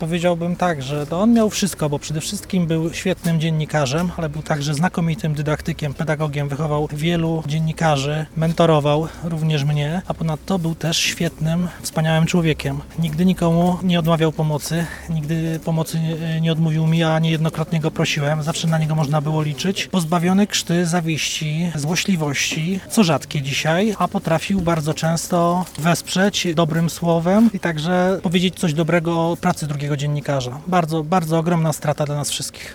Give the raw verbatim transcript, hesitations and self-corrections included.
Powiedziałbym tak, że to on miał wszystko, bo przede wszystkim był świetnym dziennikarzem, ale był także znakomitym dydaktykiem, pedagogiem, wychował wielu dziennikarzy, mentorował również mnie, a ponadto był też świetnym, wspaniałym człowiekiem. Nigdy nikomu nie odmawiał pomocy, nigdy pomocy nie odmówił mi, a niejednokrotnie go prosiłem, zawsze na niego można było liczyć. Pozbawiony krzty, zawiści, złośliwości, co rzadkie dzisiaj, a potrafił bardzo często wesprzeć dobrym słowem i także powiedzieć coś dobrego o pracy drugiego dziennikarza. Bardzo, bardzo ogromna strata dla nas wszystkich.